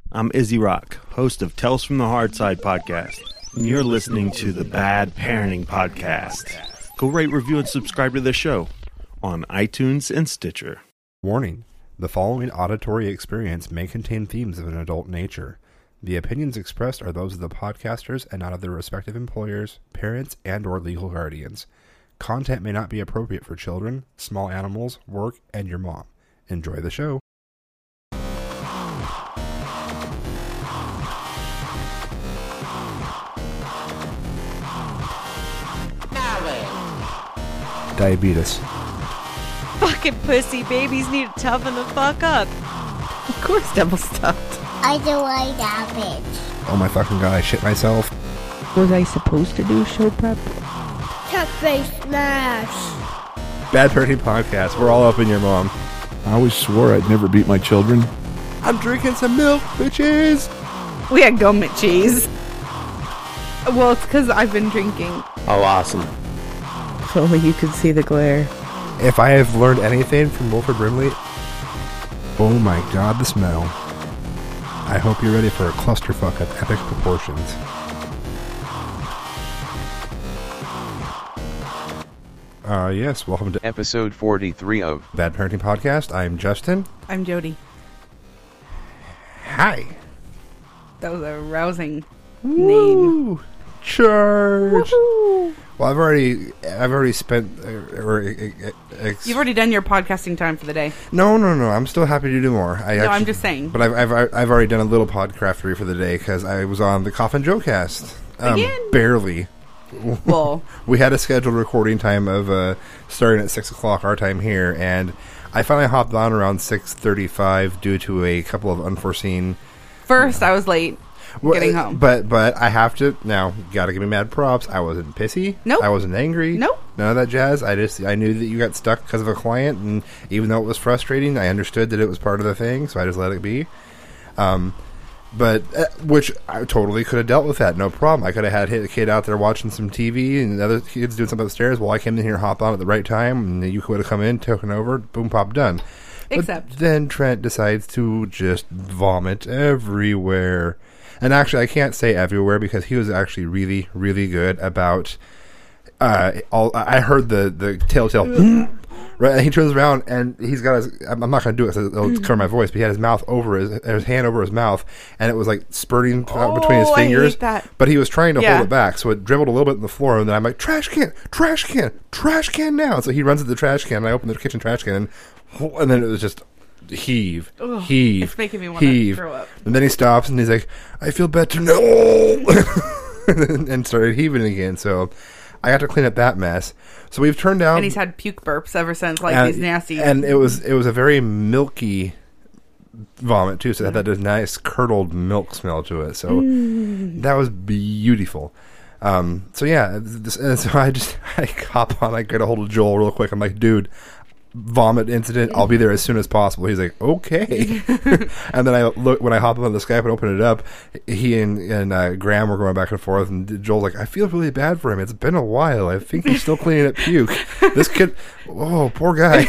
I'm Izzy Rock, host of Tales from the Hard Side podcast, and you're listening to the Bad Parenting Podcast. Go rate, review, and subscribe to the show on iTunes and Stitcher. Warning: the following auditory experience may contain themes of an adult nature. The opinions expressed are those of the podcasters and not of their respective employers, parents, and or legal guardians. Content may not be appropriate for children, small animals, work, and your mom. Enjoy the show. Diabetes. Fucking pussy babies need to toughen the fuck up. Of course, double stuffed. I don't like that bitch. Oh my fucking god, I shit myself. Was I supposed to do show prep? Toothpaste smash. Bad Parenting Podcast, we're all up in your mom. I always swore I'd never beat my children. I'm drinking some milk, bitches! We had gummy cheese. Well, it's because I've been drinking. Oh, awesome. If only you could see the glare. If I have learned anything from Wilford Brimley, oh my god, the smell. I hope you're ready for a clusterfuck of epic proportions. Yes, welcome to episode 43 of Bad Parenting Podcast. I'm Justin. I'm Jody. Hi. That was a rousing name. Church. Well, I've already spent. You've already done your podcasting time for the day. No. I'm still happy to do more. I'm just saying. But I've already done a little podcraftery for the day because I was on the Coffin Joe cast. Again? Barely. Well, we had a scheduled recording time of starting at 6 o'clock our time here, and I finally hopped on around 6:35 due to a couple of unforeseen. First, I was late getting home, but I have to now. Got to give me mad props. I wasn't pissy. Nope. I wasn't angry. Nope. None of that jazz. I knew that you got stuck because of a client, and even though it was frustrating, I understood that it was part of the thing, so I just let it be. But which I totally could have dealt with that, no problem. I could have had a kid out there watching some TV and other kids doing something upstairs while I came in here, hopped on at the right time, and you could have come in, taken over, boom, pop, done. Except But then Trent decides to just vomit everywhere. And actually, I can't say everywhere because he was actually really, really good about. I heard the telltale. Right, and he turns around and he's got his. I'm not going to do it because it'll clear my voice. But he had his mouth over his hand over his mouth, and it was like spurting out between his fingers. I hate that. But he was trying to hold it back, so it dribbled a little bit on the floor. And then I'm like, trash can now. And so he runs to the trash can. And I open the kitchen trash can, and then it was just heave. It's making me want to throw up. And then he stops and he's like, I feel better now, and started heaving again. So I got to clean up that mess. So we've turned out, and he's had puke burps ever since, these nasty. And it was a very milky vomit too. So it had that nice curdled milk smell to it. So that was beautiful. So yeah, and so I hop on. I get a hold of Joel real quick. I'm like, dude, vomit incident. I'll be there as soon as possible. He's like, okay. And then when I hop on the Skype and open it up, he and Graham were going back and forth, and Joel's like, I feel really bad for him. It's been a while. I think he's still cleaning up puke. This kid, oh, poor guy.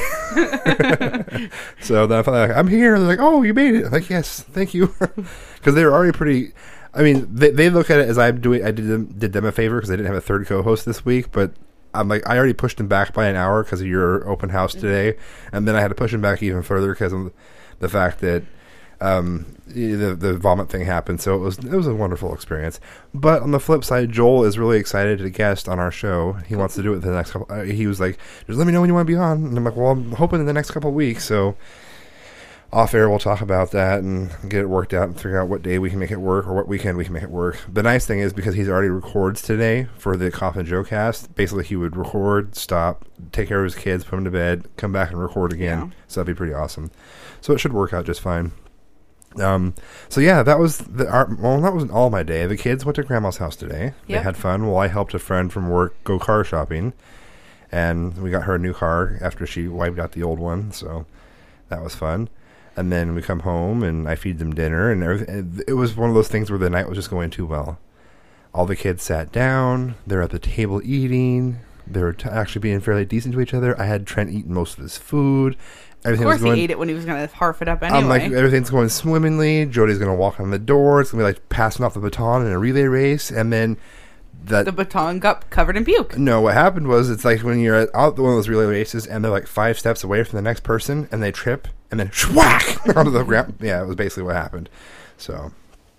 So then I thought, I'm here. And they're like, oh, you made it. I'm like, yes, thank you. Because they were already pretty. I mean, they look at it as I did them a favor because they didn't have a third co-host this week, but I'm like, I already pushed him back by an hour because of your open house today, and then I had to push him back even further because of the fact that the vomit thing happened. So it was a wonderful experience. But on the flip side, Joel is really excited to guest on our show. He wants to do it the next couple. He was like, just let me know when you want to be on. And I'm like, well, I'm hoping in the next couple of weeks. So off air, we'll talk about that and get it worked out and figure out what day we can make it work or what weekend we can make it work. The nice thing is because he's already records today for the Coffin Joe cast, basically he would record, stop, take care of his kids, put them to bed, come back and record again. Yeah. So that'd be pretty awesome. So it should work out just fine. So yeah, that was that wasn't all my day. The kids went to Grandma's house today. Yep. They had fun. Well, I helped a friend from work go car shopping, and we got her a new car after she wiped out the old one. So that was fun. And then we come home, and I feed them dinner, and everything. It was one of those things where the night was just going too well. All the kids sat down. They're at the table eating. They were actually being fairly decent to each other. I had Trent eating most of his food, Everything Of was course going. he ate it when he was going to harf it up anyway. I'm like, everything's going swimmingly. Jody's going to walk on the door. It's going to be like passing off the baton in a relay race, and then the baton got covered in puke. No, what happened was it's like when you're out one of those relay races and they're like 5 steps away from the next person and they trip and then whack onto the ground. Yeah, it was basically what happened. So,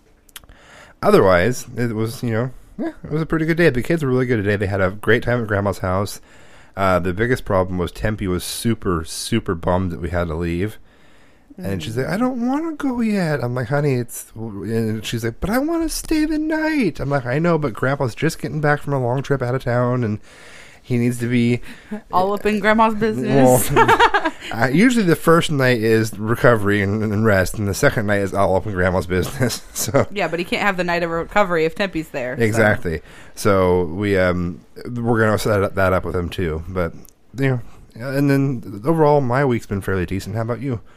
otherwise, it was, it was a pretty good day. The kids were really good today. They had a great time at Grandma's house. The biggest problem was Tempe was super, super bummed that we had to leave. And she's like, I don't want to go yet. I'm like, honey, and she's like, but I want to stay the night. I'm like, I know, but Grandpa's just getting back from a long trip out of town, and he needs to be all up in Grandma's business. Well, usually the first night is recovery and rest, and the second night is all up in Grandma's business. So yeah, but he can't have the night of recovery if Tempe's there. Exactly. So we're going to set that up with him too. But and then overall, my week's been fairly decent. How about you?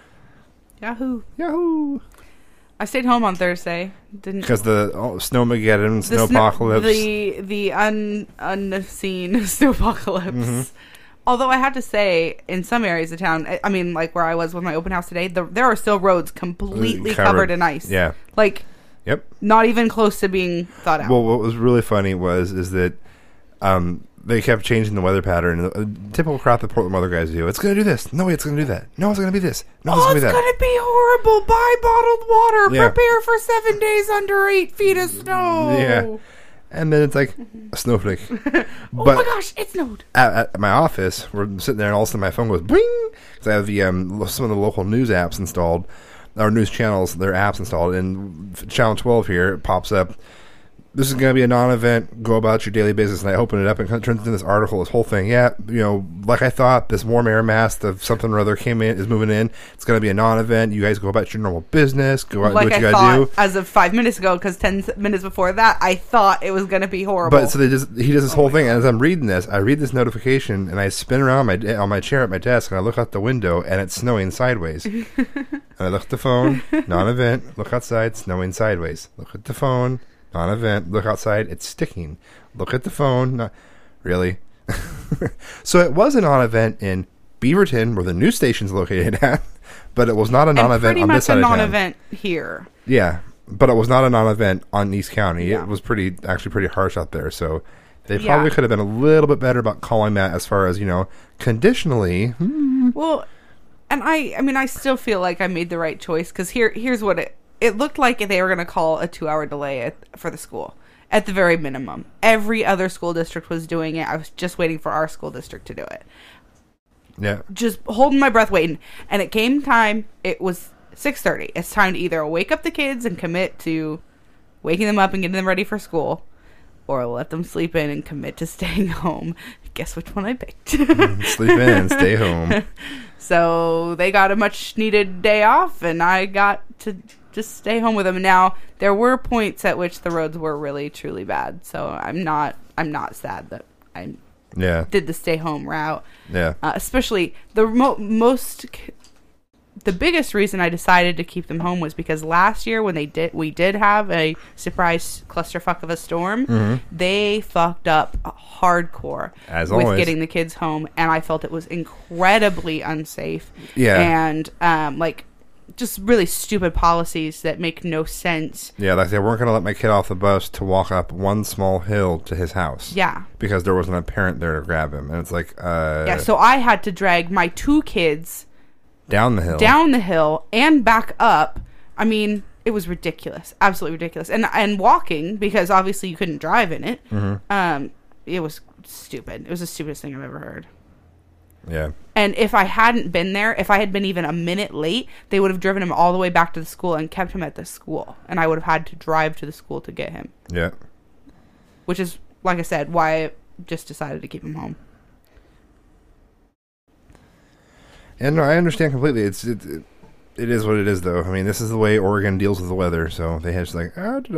Yahoo! I stayed home on Thursday. Because the snowmageddon, snowpocalypse. The unseen snowpocalypse. Mm-hmm. Although I have to say, in some areas of town, I mean, like where I was with my open house today, there are still roads completely covered in ice. Yeah. Like, yep. Not even close to being thought out. Well, what was really funny is that they kept changing the weather pattern. Typical crap that Portland weather guys do. It's going to do this. No, it's going to do that. No, it's going to be this. No, it's going to be that. It's going to be horrible. Buy bottled water. Yeah. Prepare for 7 days under 8 feet of snow. Yeah. And then it's like a snowflake. Oh my gosh, it snowed. At my office, we're sitting there and all of a sudden my phone goes bing. Because I have some of the local news apps installed, or news channels, their apps installed. And Channel 12 here, it pops up. This is going to be a non-event. Go about your daily business. And I open it up and it turns into this article, this whole thing. Yeah, like I thought, this warm air mass of something or other is moving in. It's going to be a non-event. You guys go about your normal business. Go out and do what you got to do. As of 5 minutes ago, because 10 minutes before that, I thought it was going to be horrible. But so he does this whole thing. And as I'm reading this, I read this notification and I spin around on my chair at my desk and I look out the window and it's snowing sideways. And I look at the phone, non-event. Look outside, snowing sideways. Look at the phone. Non-event. Look outside. It's sticking. Look at the phone. Really? So it was a non-event in Beaverton, where the news station's located at, but it was not a non-event on this side of town. Pretty much a non-event here. Yeah, but it was not a non-event on East County. Yeah. It was actually pretty harsh out there. So they probably could have been a little bit better about calling that as far as, conditionally. Well, and I still feel like I made the right choice, because here's what it looked like they were going to call a 2-hour delay for the school, at the very minimum. Every other school district was doing it. I was just waiting for our school district to do it. Yeah. Just holding my breath waiting. And it came time. It was 6:30. It's time to either wake up the kids and commit to waking them up and getting them ready for school, or let them sleep in and commit to staying home. Guess which one I picked. Sleep in and stay home. So they got a much needed day off, and I got to just stay home with them. Now, there were points at which the roads were really, truly bad. So I'm not sad that I did the stay home route. Yeah. Especially the biggest reason I decided to keep them home was because last year when we did have a surprise clusterfuck of a storm, they fucked up hardcore with getting the kids home, and I felt it was incredibly unsafe. Yeah. And just really stupid policies that make no sense. Yeah, like they weren't going to let my kid off the bus to walk up one small hill to his house. Yeah. Because there wasn't a parent there to grab him. And it's like... yeah, so I had to drag my 2 kids... Down the hill and back up. I mean, it was ridiculous. Absolutely ridiculous. And walking, because obviously you couldn't drive in it. It was stupid. It was the stupidest thing I've ever heard. Yeah. And if I hadn't been there, if I had been even a minute late, they would have driven him all the way back to the school and kept him at the school. And I would have had to drive to the school to get him. Yeah. Which is, like I said, why I just decided to keep him home. And no, I understand completely. It is what it is, though. I mean, this is the way Oregon deals with the weather. So they have just like...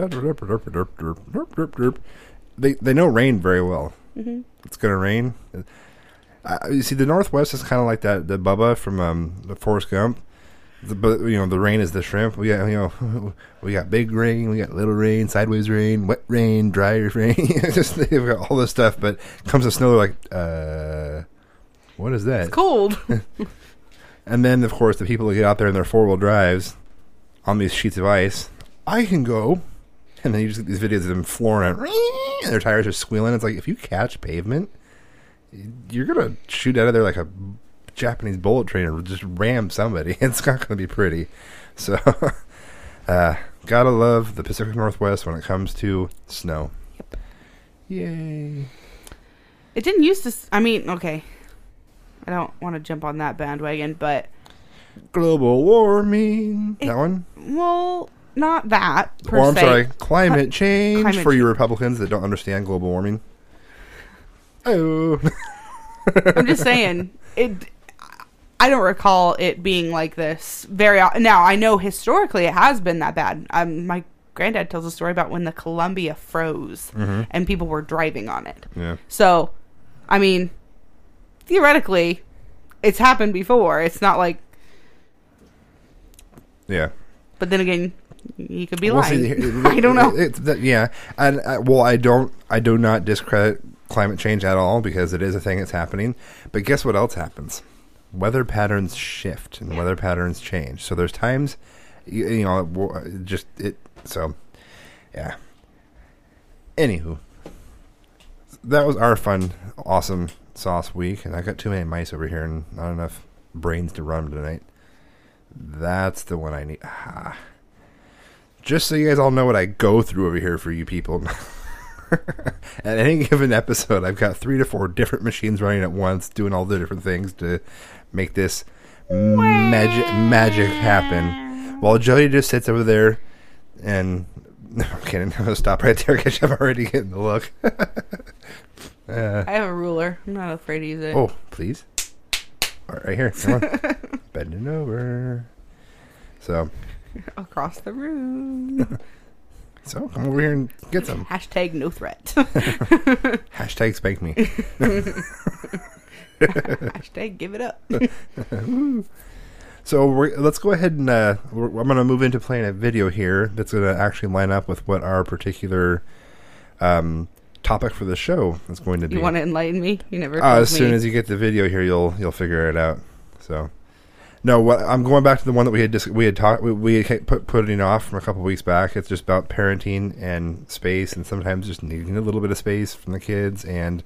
They know rain very well. Mm-hmm. It's going to rain. You see, the Northwest is kind of like that. The Bubba from the Forrest Gump. But the rain is the shrimp. We got we got big rain, we got little rain, sideways rain, wet rain, dry rain. Just they've got all this stuff. But comes to snow, they're like, what is that? It's cold. And then, of course, the people that get out there in their 4-wheel drives on these sheets of ice, I can go. And then you just get these videos of them flooring it, and their tires are squealing. It's like, if you catch pavement, you're going to shoot out of there like a Japanese bullet train or just ram somebody. It's not going to be pretty. So, gotta love the Pacific Northwest when it comes to snow. Yep. Yay. It didn't used to... I mean, okay. I don't want to jump on that bandwagon, but... Global warming. That one? Well, not that, per I'm se. sorry. Climate change Climate for you Republicans that don't understand global warming. Oh. I'm just saying, I don't recall it being like this very often. Now, I know historically it has been that bad. My granddad tells a story about when the Columbia froze and people were driving on it. Yeah. So, I mean, theoretically, it's happened before. It's not like... Yeah. But then again, he could be lying. I don't know. Yeah. And, I do not discredit climate change at all because it is a thing that's happening. But guess what else happens? Weather patterns shift and weather patterns change. So there's times, so, yeah. Anywho, that was our fun, awesome sauce week. And I got too many mice over here and not enough brains to run tonight. That's the one I need. Just so you guys all know what I go through over here for you people. At any given episode, I've got 3 to 4 different machines running at once, doing all the different things to make this magic happen. While Jody just sits over there and... No, I'm kidding. I'm going to stop right there because I'm already getting the look. I have a ruler. I'm not afraid to use it. Oh, please. All right here. Come on. Bending over. So. Across the room. So, come over here and get some. Hashtag no threat. Hashtag spank me. Hashtag give it up. So, let's go ahead and I'm going to move into playing a video here that's going to actually line up with what our particular topic for the show is going to be. You want to enlighten me? You never told me. As soon as you get the video here, you'll figure it out. So, no, I'm going back to the one that we had putting off from a couple weeks back. It's just about parenting and space, and sometimes just needing a little bit of space from the kids, and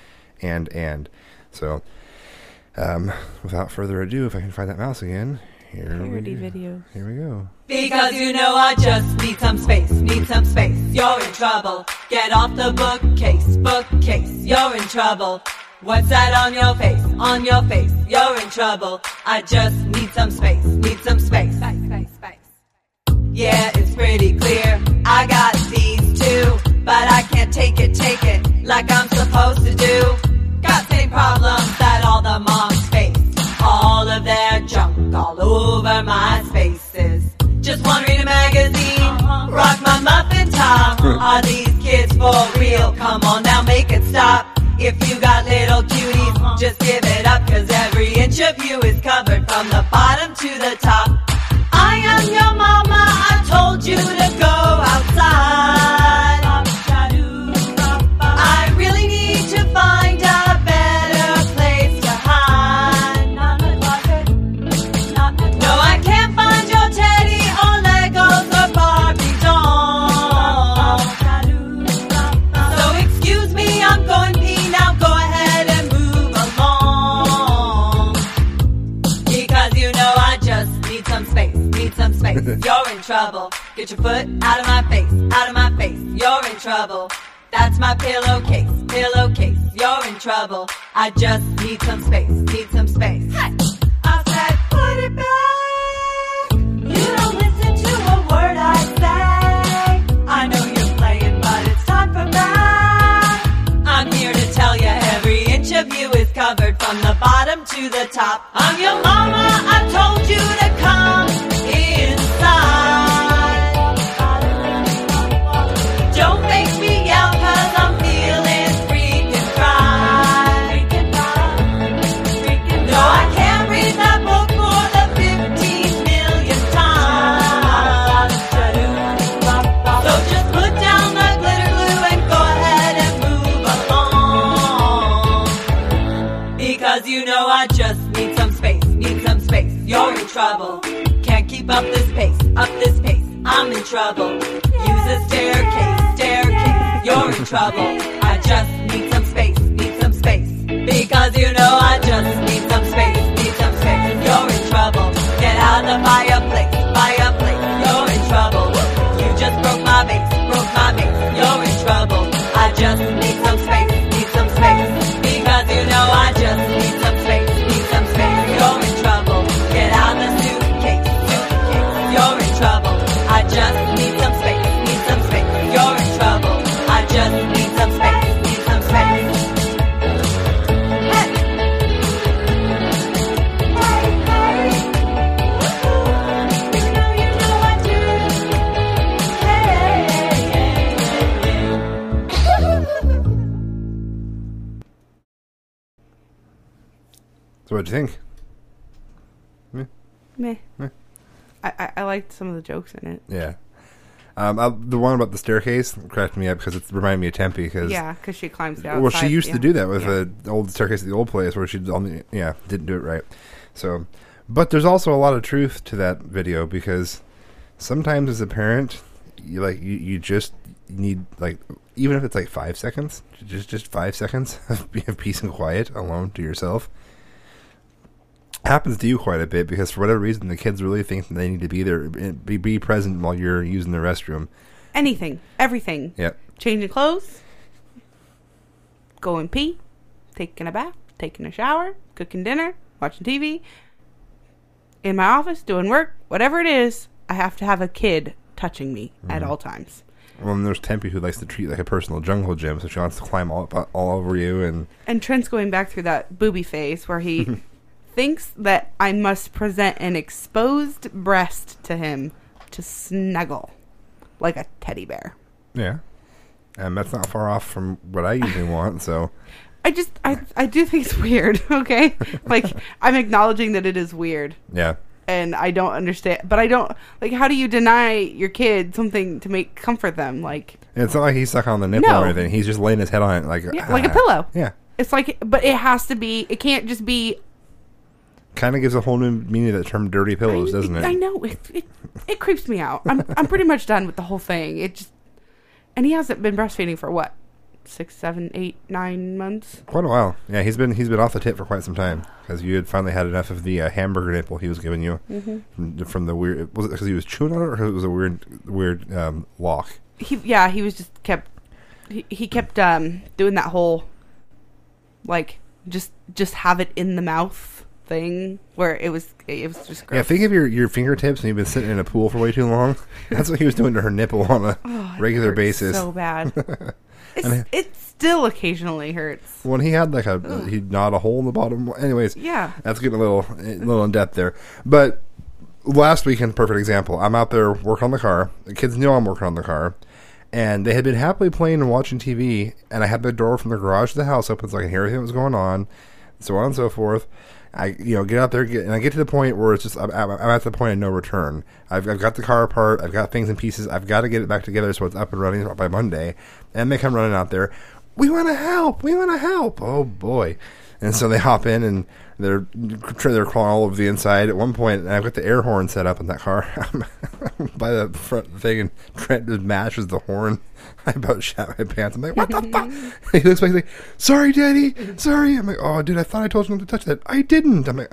so. Without further ado, if I can find that mouse again, here we go. Because I just need some space, you're in trouble. Get off the bookcase, you're in trouble. What's that on your face, you're in trouble. I just need some space, space. Yeah, it's pretty clear, I got these too, but I can't take it like I'm supposed to do. Got same problems that all the moms face. All of their junk all over my spaces. Just one read a magazine, rock my muffin top. Are these kids for real? Come on now, make it stop. If you got little cuties, just give it up, 'cause every inch of you is covered from the bottom to the top. I am your mama, I told you to go outside. I really need to find a better place to hide. No, I can't find your teddy or Legos or Barbie dolls. So excuse me, I'm going pee now, go ahead and move along. Because I just need some space, You're in trouble. Get your foot out of my face, you're in trouble. That's my pillowcase, you're in trouble. I just need some space, Hey. I said, put it back. You don't listen to a word I say. I know you're playing, but it's time for back. I'm here to tell you every inch of you is covered from the bottom to the top. I'm your mama, I told you to come inside. Don't make me yell, 'cause I'm feeling freaking fried. No, I trouble. Can't keep up this pace, I'm in trouble. Use a staircase, you're in trouble. I just need some space, because you know I just need some space, you're in trouble. Get out the fireplace, you're in trouble. You just broke my base, you're in trouble. I just need some space, because you know I just need some space, you're in trouble. Get out the suitcase, you're in trouble. I just need some space, you're in trouble. I just need some space, Hey. You know I do. So what'd you think? Meh. I liked some of the jokes in it. Yeah. The one about the staircase cracked me up because it reminded me of Tempe. Because she climbs down. Well, she used to do that with the old staircase at the old place where she didn't do it right. So, but there's also a lot of truth to that video because sometimes as a parent, you just need even if it's 5 seconds, just 5 seconds of peace and quiet alone to yourself. Happens to you quite a bit because for whatever reason the kids really think that they need to be there, be present while you're using the restroom. Anything, everything. Yep. Changing clothes, going pee, taking a bath, taking a shower, cooking dinner, watching TV, in my office doing work, whatever it is, I have to have a kid touching me at all times. Well, and there's Tempe who likes to treat like a personal jungle gym, so she wants to climb all over you. And Trent's going back through that booby phase where he thinks that I must present an exposed breast to him to snuggle like a teddy bear. Yeah. And that's not far off from what I usually want, so... I do think it's weird, okay? I'm acknowledging that it is weird. Yeah. And I don't understand. But I don't... how do you deny your kid something to comfort them? And it's not like he's stuck on the nipple or anything. He's just laying his head on it like a pillow. Yeah. It's but it has to be... It can't just be... Kind of gives a whole new meaning to the term dirty pillows, doesn't it? I know. It creeps me out. I'm pretty much done with the whole thing. And he hasn't been breastfeeding for what? 6, 7, 8, 9 months? Quite a while. Yeah, he's been off the tip for quite some time because you had finally had enough of the hamburger nipple he was giving you from the weird... Was it because he was chewing on it or because it was a weird lock? He was just kept... He kept doing that whole just have it in the mouth thing where it was just gross. Yeah, think of your fingertips and you've been sitting in a pool for way too long. That's what he was doing to her nipple on a regular basis. So bad. It still occasionally hurts. When he had he'd gnawed a hole in the bottom. Anyways, yeah, that's getting a little in depth there. But last weekend, perfect example. I'm out there working on the car. The kids knew I'm working on the car. And they had been happily playing and watching TV, and I had the door from the garage to the house open so I could hear everything that was going on, so on and so forth. I get out there, and I get to the point where it's just I'm at the point of no return. I've got the car apart, I've got things in pieces, I've got to get it back together so it's up and running by Monday. And they come running out there. We want to help. Oh boy! And so they hop in and they're crawling all over the inside. At one point, I've got the air horn set up in that car by the front thing, and Trent just mashes the horn. I about shat my pants. I'm like, what the fuck? He looks back like, sorry, Daddy, sorry. I'm like, oh, dude, I thought I told you not to touch that. I didn't. I'm like,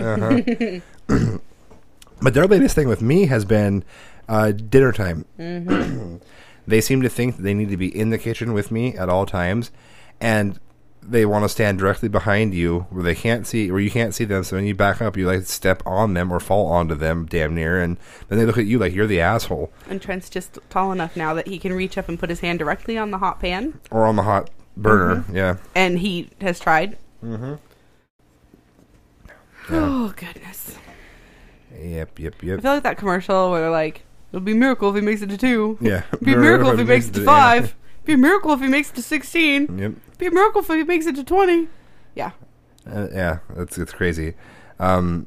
But their latest thing with me has been dinner time. They seem to think that they need to be in the kitchen with me at all times, and they want to stand directly behind you where you can't see them. So when you back up, you step on them or fall onto them damn near, and then they look at you like you're the asshole. And Trent's just tall enough now that he can reach up and put his hand directly on the hot pan or on the hot burner. Yeah, and he has tried. Yeah. Oh goodness. Yep. I feel like that commercial where they're like, "It'll be a miracle if he makes it to 2. Yeah, it'll be a miracle if he makes it to 5. It'll be a miracle if he makes it to 16. Yep. Be a miracle if he makes it to 20. Yeah. Yeah, it's crazy. But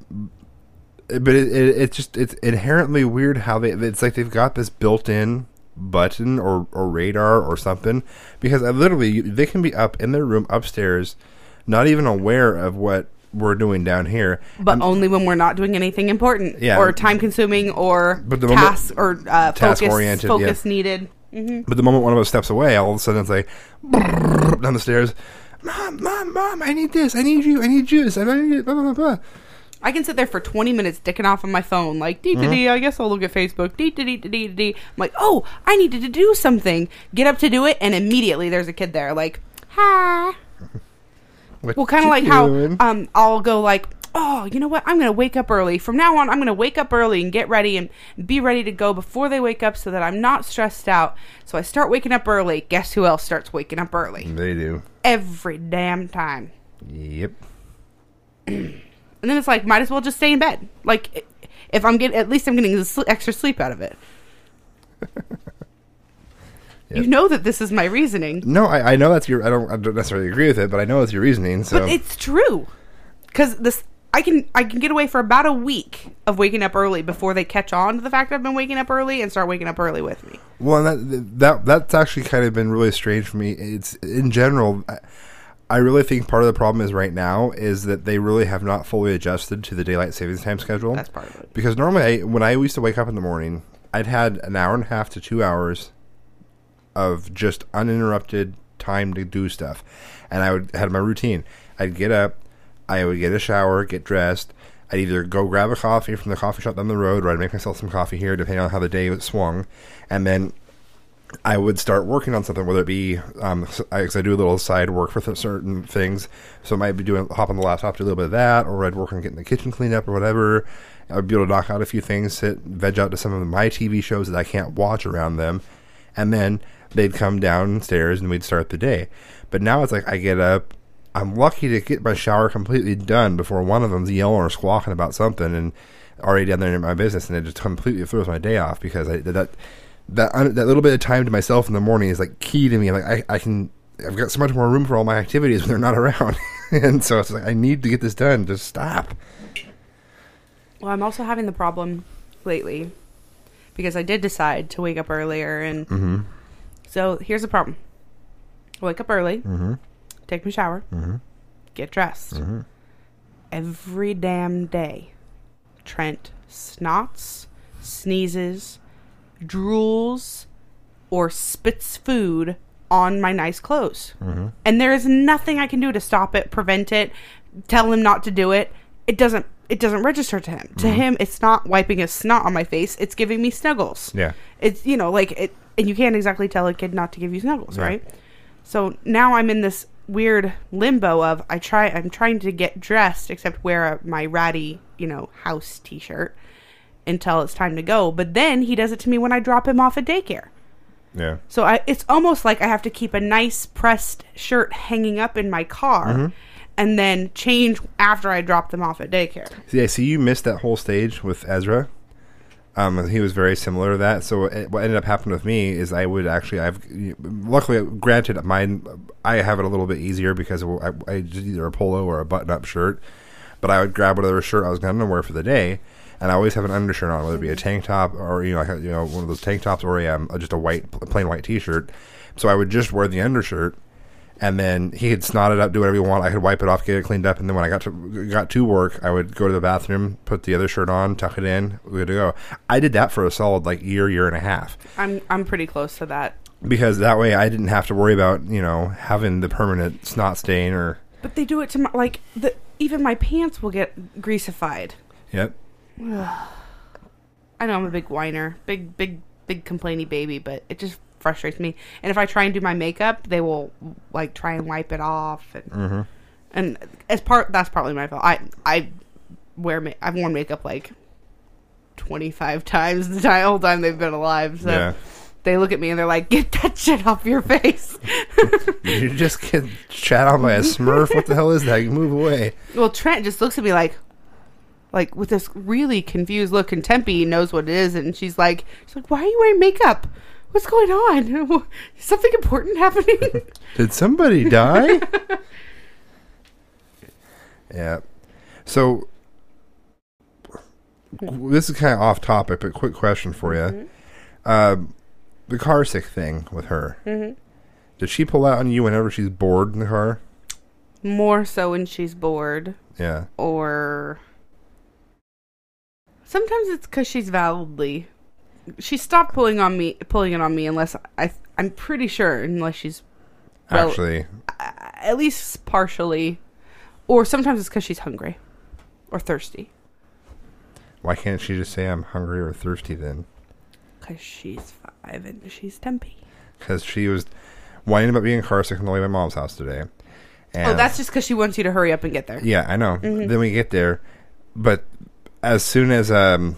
it's inherently weird how it's like they've got this built-in button or radar or something, because they can be up in their room upstairs, not even aware of what we're doing down here. But only when we're not doing anything important, or time consuming, or task or task-oriented, focus needed. Mm-hmm. But the moment one of us steps away, all of a sudden it's like down the stairs. Mom, I need this. I need you. I need juice. I need blah, blah, blah. I can sit there for 20 minutes dicking off on my phone, like, I guess I'll look at Facebook, I'm like, oh, I needed to do something. Get up to do it, and immediately there's a kid there, like, hi. Well, kind of like doing? How I'll go like, oh, you know what? I'm going to wake up early. From now on, I'm going to wake up early and get ready and be ready to go before they wake up so that I'm not stressed out. So I start waking up early. Guess who else starts waking up early? They do. Every damn time. Yep. And then it's like, might as well just stay in bed. Like, if I'm getting, at least I'm getting extra sleep out of it. Yep. You know that this is my reasoning. No, I know that's your. I don't necessarily agree with it, but I know it's your reasoning. So, but it's true, because this I can get away for about a week of waking up early before they catch on to the fact I've been waking up early and start waking up early with me. Well, and that's actually kind of been really strange for me. It's in general. I really think part of the problem is right now is that they really have not fully adjusted to the daylight savings time schedule. That's part of it. Because normally, when I used to wake up in the morning, I'd had an hour and a half to 2 hours of just uninterrupted time to do stuff. And I would had my routine. I'd get up, I would get a shower, get dressed. I'd either go grab a coffee from the coffee shop down the road, or I'd make myself some coffee here, depending on how the day swung. And then I would start working on something, whether it be, because I do a little side work for certain things. So I might be hop on the laptop, do a little bit of that, or I'd work on getting the kitchen cleaned up or whatever. I'd be able to knock out a few things, veg out to some of my TV shows that I can't watch around them. And then they'd come downstairs and we'd start the day. But now it's like I get up, I'm lucky to get my shower completely done before one of them's yelling or squawking about something and already down there in my business, and it just completely throws my day off because that little bit of time to myself in the morning is like key to me. Like I've got so much more room for all my activities when they're not around. And so it's like, I need to get this done. Just stop. Well, I'm also having the problem lately because I did decide to wake up earlier, and so here's the problem. I wake up early, take my shower, get dressed. Every damn day, Trent snots, sneezes, drools, or spits food on my nice clothes. And there is nothing I can do to stop it, prevent it, tell him not to do it. It doesn't register to him. To him, it's not wiping his snot on my face. It's giving me snuggles. Yeah. It's, like it, and you can't exactly tell a kid not to give you snuggles, right? So now I'm in this weird limbo of I'm trying to get dressed, except wear my ratty, house t-shirt until it's time to go. But then he does it to me when I drop him off at daycare. Yeah. So it's almost like I have to keep a nice pressed shirt hanging up in my car and then change after I drop them off at daycare. Yeah, so you missed that whole stage with Ezra. He was very similar to that. So what ended up happening with me is luckily, granted, I have it a little bit easier because I just either a polo or a button-up shirt. But I would grab whatever shirt I was going to wear for the day, and I always have an undershirt on, whether it be a tank top or one of those tank tops or just a plain white t-shirt. So I would just wear the undershirt, and then he could snot it up, do whatever you want. I could wipe it off, get it cleaned up, and then when I got to work, I would go to the bathroom, put the other shirt on, tuck it in, good to go. I did that for a solid year and a half. I'm pretty close to that because that way I didn't have to worry about having the permanent snot stain or. But they do it to my even my pants will get greasified. Yep. I know I'm a big whiner, big complainy baby, but it just frustrates me. And if I try and do my makeup, they will try and wipe it off, and that's partly my fault. I've worn makeup 25 times the whole time they've been alive. So they look at me and they're like, "Get that shit off your face." You just get chat on by a Smurf. What the hell is that? You move away. Well, Trent just looks at me like with this really confused look, and Tempe knows what it is, and she's like, "Why are you wearing makeup? What's going on? Is something important happening?" Did somebody die? Yeah. So this is kind of off topic, but quick question for you. The car sick thing with her. Did she pull out on you whenever she's bored in the car? More so when she's bored. Yeah. Or sometimes it's because she's validly. She stopped pulling it on me unless I'm pretty sure unless she's Actually, at least partially, or sometimes it's because she's hungry or thirsty. Why can't she just say I'm hungry or thirsty then? Because she's 5 and she's tempy. Because she was whining about being car sick on the way to my mom's house today. And that's just because she wants you to hurry up and get there. Yeah, I know. Mm-hmm. Then we get there, but as soon as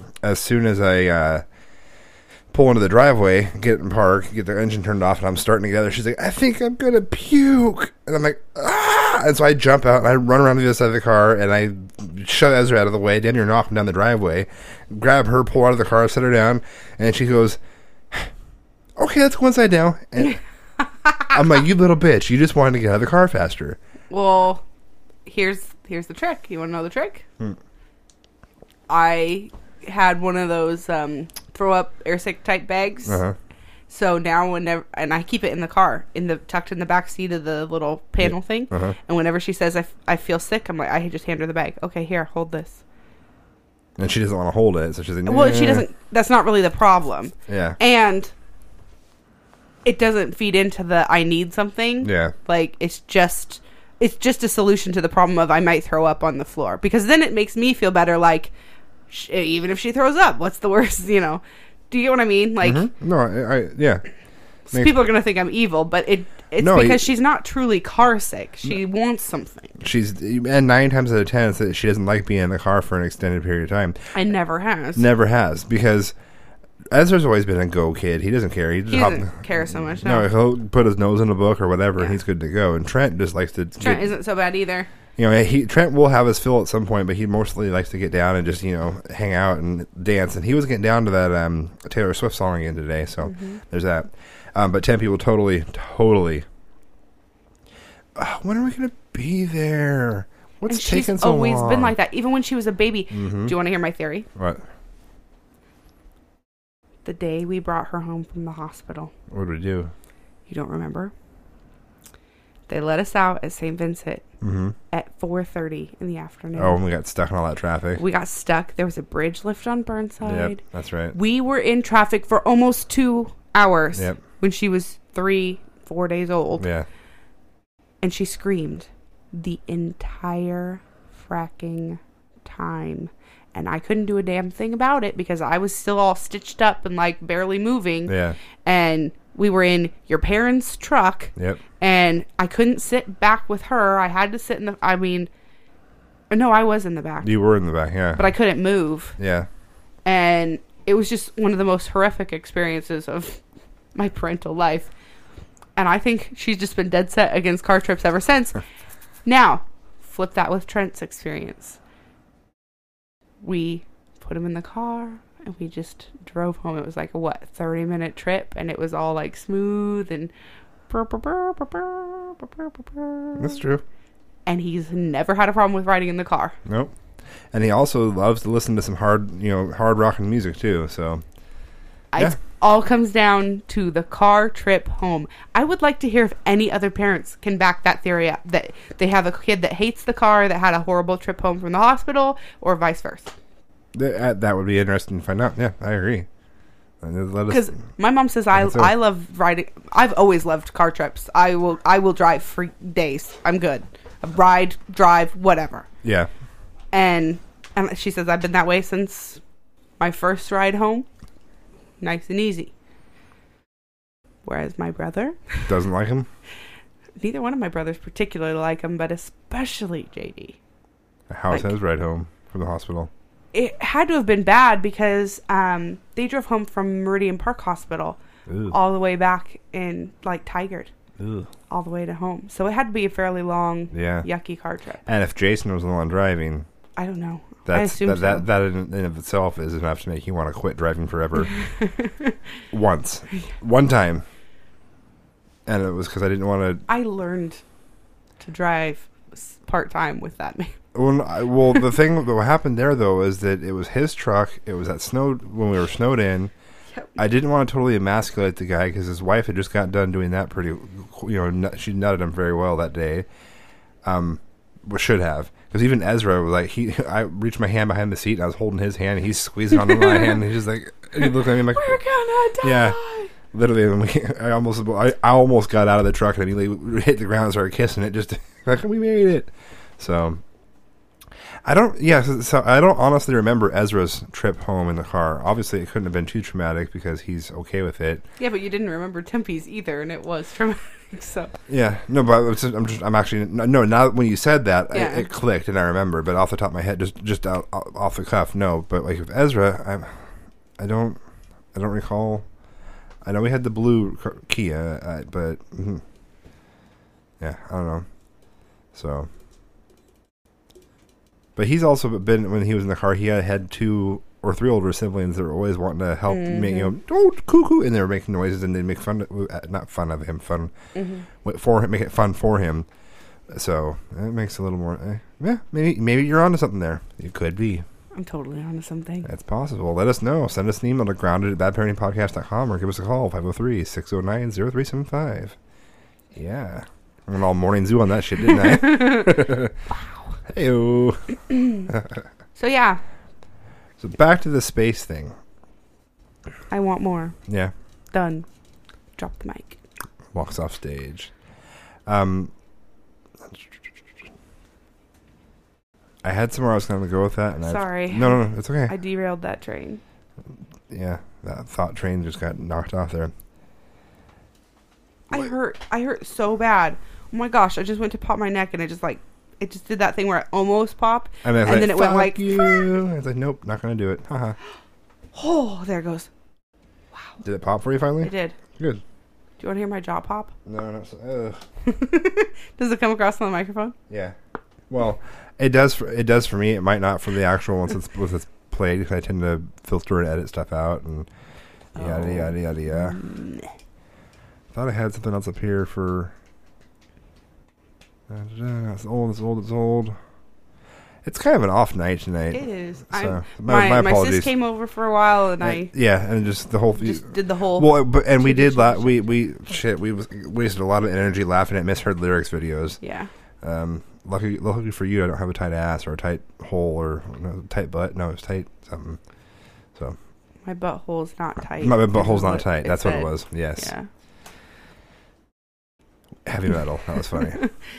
I pull into the driveway, get in park, get the engine turned off, and I'm starting to get there, she's like, I think I'm gonna puke, and I'm like, ah! And so I jump out and I run around to the other side of the car and I shove Ezra out of the way, Daniel knocking down the driveway, grab her, pull out of the car, set her down, and she goes, okay, let's go inside now. And I'm like, you little bitch, you just wanted to get out of the car faster. Well, here's the trick. You want to know the trick? I had one of those throw up airsick type bags. Uh-huh. So now whenever, and I keep it in the car, tucked in the back seat of the little panel thing. Uh-huh. And whenever she says I feel sick, I'm like, I just hand her the bag. Okay, here, hold this. And she doesn't want to hold it, so she's like, well, she doesn't. That's not really the problem. Yeah. And it doesn't feed into the I need something. Yeah. Like it's just a solution to the problem of I might throw up on the floor, because then it makes me feel better. Like even if she throws up, what's the worst? You know. Do you get what I mean? Like, no, I yeah. So people are gonna think I'm evil, but it's because she's not truly car sick. She wants something. And 9 times out of 10, it's that she doesn't like being in the car for an extended period of time. And never has. Never has, because Ezra's always been a go kid. He doesn't care. He doesn't care so much. No, he'll put his nose in a book or whatever, and he's good to go. And Trent just likes to. Trent isn't so bad either. You know, Trent will have his fill at some point, but he mostly likes to get down and just, hang out and dance. And he was getting down to that Taylor Swift song again today, so there's that. But Tempe will totally. When are we going to be there? What's taking so long? She's always been like that, even when she was a baby. Do you want to hear my theory? What? The day we brought her home from the hospital. What did we do? You don't remember? They let us out at St. Vincent at 4:30 in the afternoon. Oh, and we got stuck in all that traffic. We got stuck. There was a bridge lift on Burnside. Yep, that's right. We were in traffic for almost 2 hours when she was 3-4 days old. Yeah. And she screamed the entire fracking time. And I couldn't do a damn thing about it because I was still all stitched up and like barely moving. Yeah. And we were in your parents' truck. Yep. And I couldn't sit back with her. I had to sit in the... I was in the back. You were in the back, yeah. But I couldn't move. Yeah. And it was just one of the most horrific experiences of my parental life. And I think she's just been dead set against car trips ever since. Now, flip that with Trent's experience. We put him in the car and we just drove home. It was like a 30-minute trip, and it was all like smooth and that's true. And he's never had a problem with riding in the car. Nope. And he also loves to listen to some hard rocking music too. So it all comes down to the car trip home. I would like to hear if any other parents can back that theory up, that they have a kid that hates the car that had a horrible trip home from the hospital, or vice versa. That would be interesting to find out. Yeah, I agree. Because my mom says I love riding. I've always loved car trips. I will drive for days. I'm good. Ride, drive, whatever. Yeah. And she says I've been that way since my first ride home. Nice and easy. Whereas my brother doesn't like him. Neither one of my brothers particularly like him, but especially JD. How was his ride home from the hospital? It had to have been bad because they drove home from Meridian Park Hospital all the way back in Tigard. All the way to home. So it had to be a fairly long, yucky car trip. And if Jason was the one driving, I don't know. I assume that in and of itself is enough to make you want to quit driving forever. One time. And it was because I didn't want to... I learned to drive part-time with that man. Well, the thing that happened there, though, is that it was his truck. It was when we were snowed in. Yep. I didn't want to totally emasculate the guy because his wife had just got done doing that pretty... she nutted him very well that day. Should have. Because even Ezra was like, I reached my hand behind the seat and I was holding his hand and he's squeezing onto my hand and he's just like, and he looked at me like, we're gonna die. Yeah. Literally, I almost got out of the truck and immediately hit the ground and started kissing it just like, we made it. So I don't honestly remember Ezra's trip home in the car. Obviously, it couldn't have been too traumatic because he's okay with it. Yeah, but you didn't remember Tempe's either, and it was traumatic. So yeah, no, but I'm actually no. Now when you said that, yeah. it clicked and I remember. But off the top of my head, just off the cuff, no. But like with Ezra, I don't recall. I know we had the blue Kia, but yeah, I don't know. So. But he's also been, when he was in the car, he had 2 or 3 older siblings that were always wanting to help make, don't cuckoo, and they were making noises and they'd make fun, not fun of him, fun for him, make it fun for him. So it makes a little more, yeah, maybe you're onto something there. You could be. I'm totally onto something. That's possible. Let us know. Send us an email to grounded@badparentingpodcast.com or give us a call, 503-609-0375. Yeah. I went all morning zoo on that shit, didn't I? Hey-o. So yeah. So back to the space thing. I want more. Yeah. Done. Drop the mic. Walks off stage. I had somewhere I was going to go with that. And sorry. No, it's okay. I derailed that train. Yeah, that thought train just got knocked off there. I hurt so bad. Oh my gosh, I just went to pop my neck and it just did that thing where I almost popped. And then it went like, you. I was like, nope, not going to do it. Haha. Oh, there it goes. Wow. Did it pop for you finally? It did. Good. Do you want to hear my jaw pop? No. Does it come across on the microphone? Yeah. Well, it does for me. It might not for the actual once it's played, because I tend to filter and edit stuff out and yada. Thought I had something else up here for. It's old. It's kind of an off night tonight. It is. So my apologies. sis came over for a while and I just the whole did the whole. Well, we wasted a lot of energy laughing at misheard lyrics videos. Yeah. Luckily for you, I don't have a tight ass or a tight hole or tight butt. No, it's tight something. So my butthole's not tight. My butthole's not tight. That's what it was. Yes. Yeah. Heavy metal. That was funny.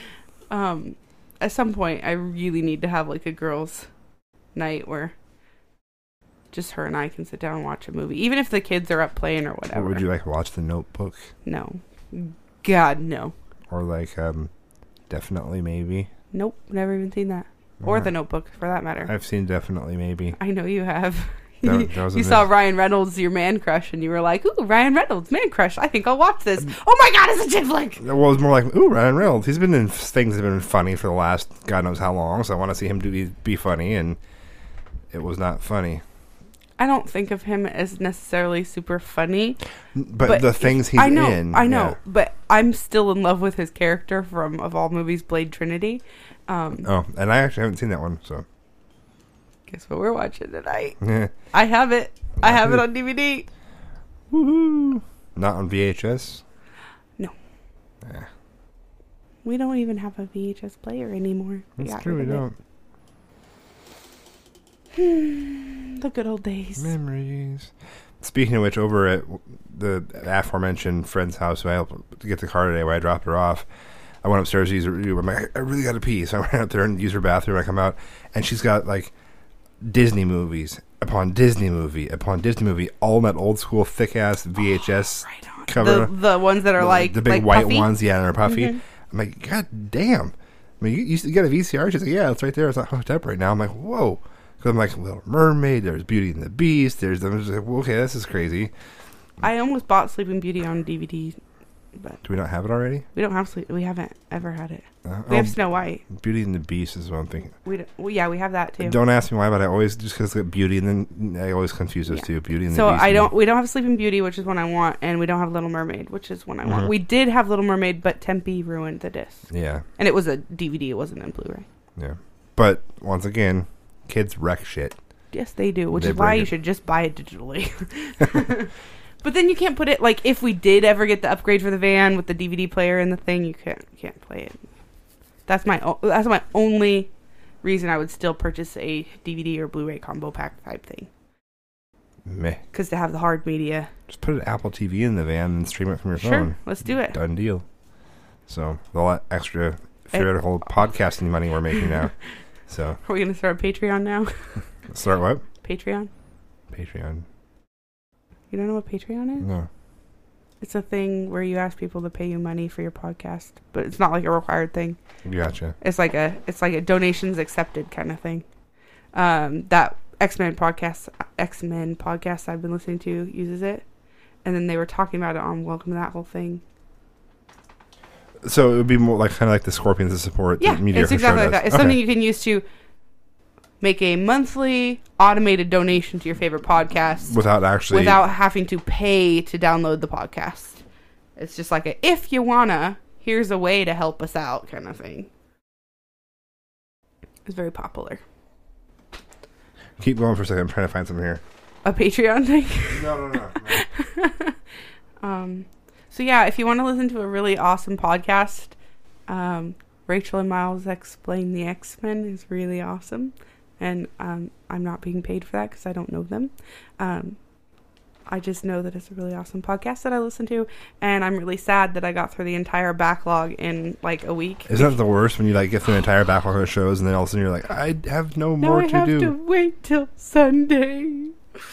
At some point, I really need to have like a girls' night where just her and I can sit down and watch a movie, even if the kids are up playing or whatever. Or would you like to watch The Notebook? No. God, no. Or like, Definitely Maybe? Nope, never even seen that. Or The Notebook, for that matter. I've seen Definitely Maybe. I know you have. That you saw Ryan Reynolds, your man crush, and you were like, ooh, Ryan Reynolds, man crush. I think I'll watch this. Oh my God, it's a chick flick. Well, it was more like, ooh, Ryan Reynolds. He's been in things that have been funny for the last God knows how long, so I want to see him be funny, and it was not funny. I don't think of him as necessarily super funny. But the things he's in. I know, but I'm still in love with his character from, of all movies, Blade Trinity. And I actually haven't seen that one, so. Guess what we're watching tonight? I have it. I have it on DVD. Woohoo! Not on VHS? No. We don't even have a VHS player anymore. That's true, we don't. The good old days. Memories. Speaking of which, over at the aforementioned friend's house, who I helped to get the car today, where I dropped her off, I went upstairs to use her. I'm like, I really got to pee. So I went out there and used her bathroom. I come out, and she's got like Disney movies upon Disney movie upon Disney movie, all in that old school thick ass VHS cover. The ones that are like the big like white puffy? ones, yeah, and they're puffy. Mm-hmm. I'm like, God damn! I mean, you got a VCR? She's like, yeah, it's right there. It's not hooked up right now. I'm like, whoa! Because I'm like, Little Mermaid. There's Beauty and the Beast. I'm just like, well, okay, this is crazy. I almost bought Sleeping Beauty on DVD. But do we not have it already? We don't have We haven't ever had it. We have Snow White. Beauty and the Beast is what I'm thinking. We have that too. Don't ask me why, but I always just because Beauty and then I always confuse those two. Beauty and the Beast. So we don't have Sleeping Beauty, which is one I want, and we don't have Little Mermaid, which is one I want. We did have Little Mermaid, but Tempe ruined the disc. Yeah. And it was a DVD. It wasn't in Blu-ray. Yeah. But once again, kids wreck shit. Yes, they do, which is why you should just buy it digitally. But then you can't put it, like, if we did ever get the upgrade for the van with the DVD player and the thing, you can't play it. That's my only reason I would still purchase a DVD or Blu-ray combo pack type thing. Meh. Because to have the hard media. Just put an Apple TV in the van and stream it from your phone. Sure, let's do it. Done deal. So, with all that extra theoretical podcasting money we're making now. So, are we going to start a Patreon now? Start what? Patreon. You don't know what Patreon is? No. It's a thing where you ask people to pay you money for your podcast, but it's not like a required thing. Gotcha. It's like a donations accepted kind of thing. That X-Men podcast I've been listening to uses it, and then they were talking about it on Welcome to That Whole Thing. So it would be more like kind of like the Scorpions of support. Yeah, it's exactly like that. It's something you can use to make a monthly automated donation to your favorite podcast without having to pay to download the podcast. It's just like if you wanna, here's a way to help us out kind of thing. It's very popular. Keep going for a second. I'm trying to find something here. A Patreon thing? No. So yeah, if you want to listen to a really awesome podcast, Rachel and Miles Explain the X-Men is really awesome. And I'm not being paid for that because I don't know them. I just know that it's a really awesome podcast that I listen to. And I'm really sad that I got through the entire backlog in like a week. Isn't that the worst when you like get through the entire backlog of shows and then all of a sudden you're like, I have no more to do. Now I have to wait till Sunday.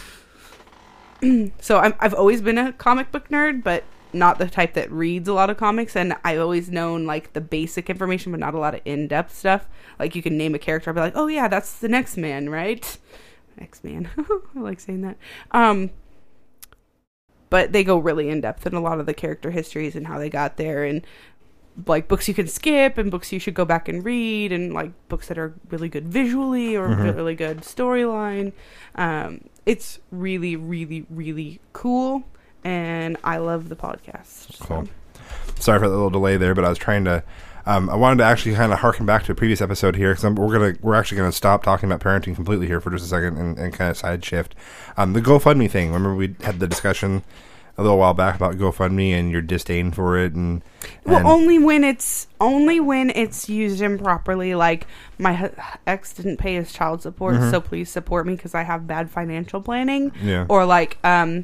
So I've always been a comic book nerd, but not the type that reads a lot of comics, and I've always known like the basic information but not a lot of in-depth stuff. Like you can name a character, I'll be like, oh yeah, that's the X-Man, right? X-Man. I like saying that. But they go really in-depth in a lot of the character histories and how they got there, and like books you can skip and books you should go back and read, and like books that are really good visually or really good storyline. It's really, really, really cool. And I love the podcast. Cool. Sorry for the little delay there, but I was trying to. I wanted to actually kind of harken back to a previous episode here because we're actually going to stop talking about parenting completely here for just a second and kind of side shift. The GoFundMe thing. Remember we had the discussion a little while back about GoFundMe and your disdain for it, and only when it's used improperly. Like my ex didn't pay his child support, so please support me because I have bad financial planning. Yeah. Or like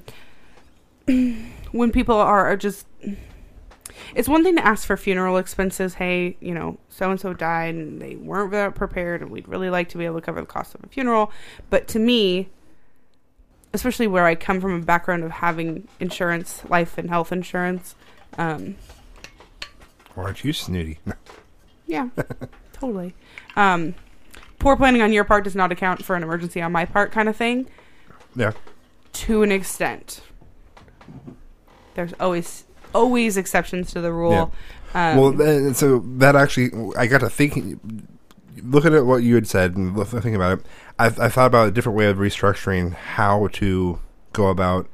when people are just, it's one thing to ask for funeral expenses. Hey, so-and-so died and they weren't prepared and we'd really like to be able to cover the cost of a funeral. But to me, especially where I come from a background of having insurance, life and health insurance. Aren't you snooty? Yeah, totally. Poor planning on your part does not account for an emergency on my part kind of thing. Yeah. To an extent. There's always exceptions to the rule. Yeah. So that actually, I got to thinking, looking at what you had said and thinking about it, I thought about a different way of restructuring how to go about,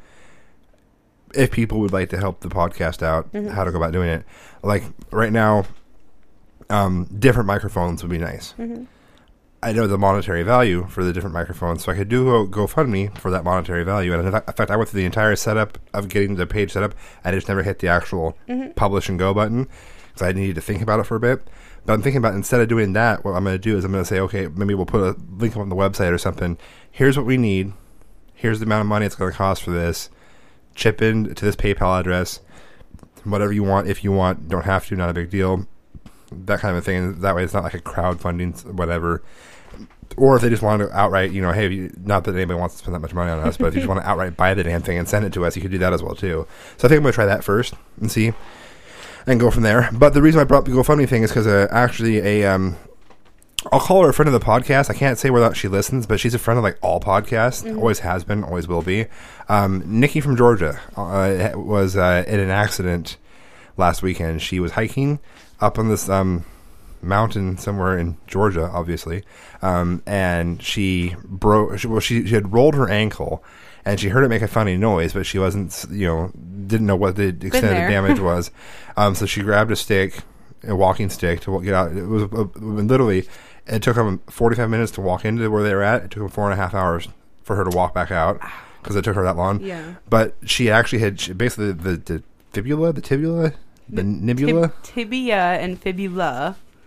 if people would like to help the podcast out, how to go about doing it. Like right now, different microphones would be nice. I know the monetary value for the different microphones, so I could do a GoFundMe for that monetary value. And in fact, I went through the entire setup of getting the page set up. I just never hit the actual publish and go button because I needed to think about it for a bit. But I'm thinking about, instead of doing that, what I'm going to do is I'm going to say, okay, maybe we'll put a link up on the website or something. Here's what we need. Here's the amount of money it's going to cost for this. Chip in to this PayPal address. Whatever you want, if you want. Don't have to, not a big deal. That kind of thing. And that way it's not like a crowdfunding whatever. Or if they just want to outright, hey, not that anybody wants to spend that much money on us, but if you just want to outright buy the damn thing and send it to us, you could do that as well too. So I think I'm going to try that first and see, and go from there. But the reason I brought up the GoFundMe thing is because actually I'll call her a friend of the podcast. I can't say whether she listens, but she's a friend of like all podcasts. Always has been, always will be. Nikki from Georgia was in an accident last weekend. She was hiking up on this mountain somewhere in Georgia, obviously, and she had rolled her ankle, and she heard it make a funny noise, but she wasn't, didn't know what the extent of the damage was. So she grabbed a walking stick to get out. It was literally, it took them 45 minutes to walk into where they were at. It took them 4.5 hours for her to walk back out because it took her that long. Yeah. But she actually had basically the fibula, the tibula, the nibula, tibia and fibula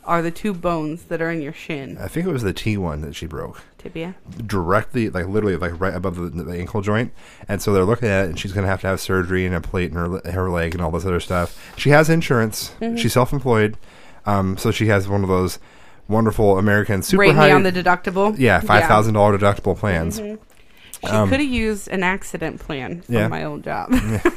are the 2 bones that are in your shin. I think it was the T1 that she broke. Tibia. Directly, like literally, like right above the ankle joint. And so they're looking at it, and she's going to have surgery and a plate in her leg and all this other stuff. She has insurance. Mm-hmm. She's self-employed. So she has one of those wonderful American super Rate high... me on the dedeductible. Yeah, $5,000 deductible plans. Mm-hmm. She could have used an accident plan from my old job.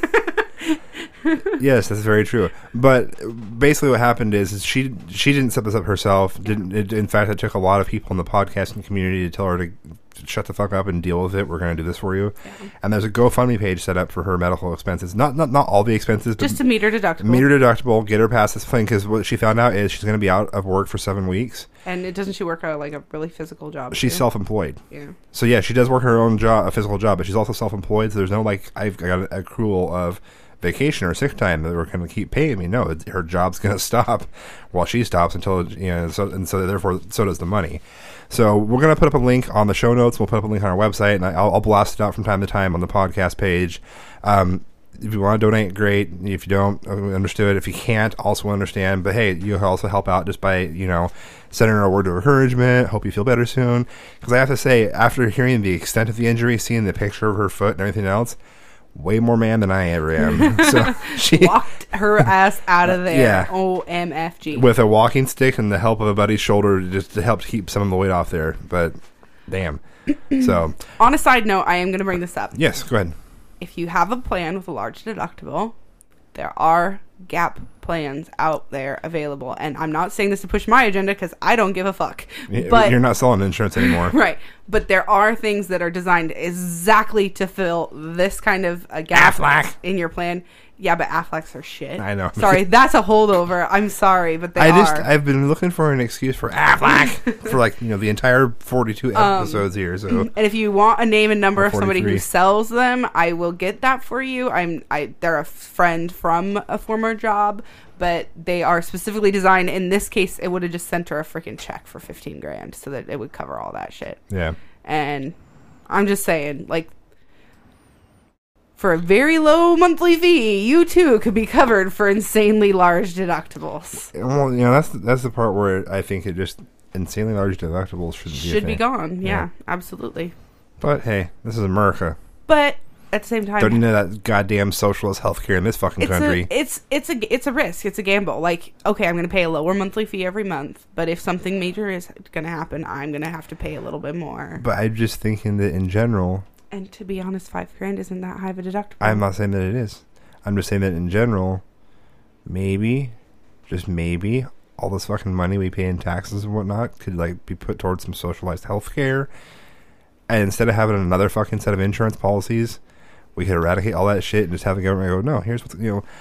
Yes, that's very true. But basically, what happened is she didn't set this up herself. In fact, it took a lot of people in the podcasting community to tell her to shut the fuck up and deal with it. We're going to do this for you. Yeah. And there's a GoFundMe page set up for her medical expenses. Not all the expenses, but just to meet her deductible. Meet her deductible, get her past this thing, because what she found out is she's going to be out of work for 7 weeks. And doesn't she work like a really physical job? She's self-employed. Yeah. So yeah, she does work her own job, a physical job, but she's also self-employed. So there's no like I've got an accrual of vacation or sick time that we're going to keep paying me. No, her job's going to stop while she stops until so therefore so does the money. So we're going to put up a link on the show notes. We'll put up a link on our website, and I'll blast it out from time to time on the podcast page. If you want to donate, great. If you don't, understood. If you can't, also understand. But hey, you can also help out just by sending her a word of encouragement. Hope you feel better soon. Because I have to say, after hearing the extent of the injury, seeing the picture of her foot and everything else, way more man than I ever am. So she walked her ass out of there. Yeah. OMFG. With a walking stick and the help of a buddy's shoulder just to help keep some of the weight off there. But damn. So on a side note, I am going to bring this up. Yes, go ahead. If you have a plan with a large deductible, there are gap plans out there available. And I'm not saying this to push my agenda because I don't give a fuck. But you're not selling insurance anymore. Right. But there are things that are designed exactly to fill this kind of a gap Aflac. In your plan. Yeah, but Aflacs are shit. I know. Sorry, that's a holdover. I'm sorry, but they are. I've been looking for an excuse for Aflac for the entire 42 episodes here. So, and if you want a name and number of somebody 43. who sells them, I will get that for you. They're a friend from a former job, but they are specifically designed. In this case, it would have just sent her a freaking check for $15,000 so that it would cover all that shit. Yeah. And I'm just saying, for a very low monthly fee, you too could be covered for insanely large deductibles. Well, that's the part where I think it just insanely large deductibles should be gone. Yeah, absolutely. But hey, this is America. But at the same time, don't you know that goddamn socialist healthcare in this fucking country? It's a risk. It's a gamble. Okay, I'm going to pay a lower monthly fee every month, but if something major is going to happen, I'm going to have to pay a little bit more. But I'm just thinking that in general. And to be honest, $5,000 isn't that high of a deductible. I'm not saying that it is. I'm just saying that in general, maybe, just maybe, all this fucking money we pay in taxes and whatnot could be put towards some socialized health care. And instead of having another fucking set of insurance policies, we could eradicate all that shit and just have the government go, no, here's what's,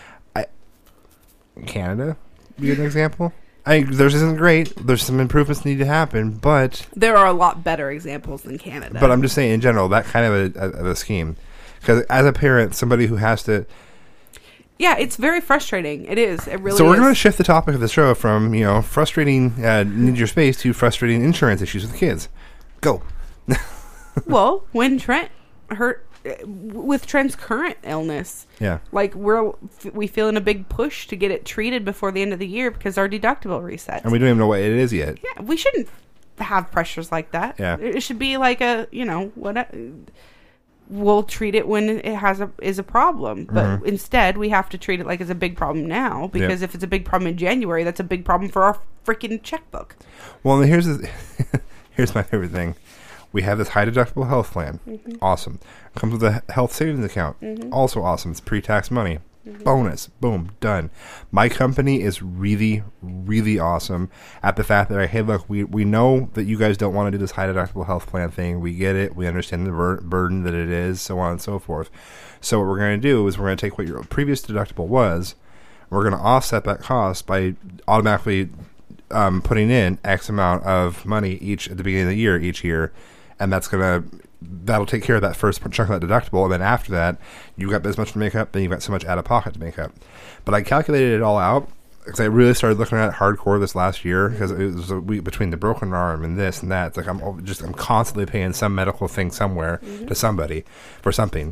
Canada be an example. Theirs isn't great. There's some improvements need to happen, but there are a lot better examples than Canada. But I'm just saying, in general, that kind of a scheme. Because as a parent, somebody who has to... Yeah, it's very frustrating. It is. It really is. So we're going to shift the topic of the show from, frustrating need your space to frustrating insurance issues with kids. Go. Well, when with Trent's current illness, yeah, we feel in a big push to get it treated before the end of the year because our deductible resets, and we don't even know what it is yet. Yeah, we shouldn't have pressures like that. Yeah, it should be like we'll treat it when it is a problem, but instead we have to treat it like it's a big problem now because if it's a big problem in January, that's a big problem for our freaking checkbook. Well, here's my favorite thing. We have this high deductible health plan. Mm-hmm. Awesome. Comes with a health savings account. Mm-hmm. Also awesome. It's pre-tax money. Mm-hmm. Bonus. Boom. Done. My company is really, really awesome at the fact that, hey, look, we know that you guys don't want to do this high deductible health plan thing. We get it. We understand the burden that it is, so on and so forth. So what we're going to do is we're going to take what your previous deductible was. We're going to offset that cost by automatically putting in X amount of money at the beginning of the year, each year. And that'll take care of that first chunk of that deductible. And then after that, you've got this much to make up, then you've got so much out of pocket to make up. But I calculated it all out because I really started looking at it hardcore this last year because it was a week between the broken arm and this and that. It's like I'm constantly paying some medical thing somewhere to somebody for something.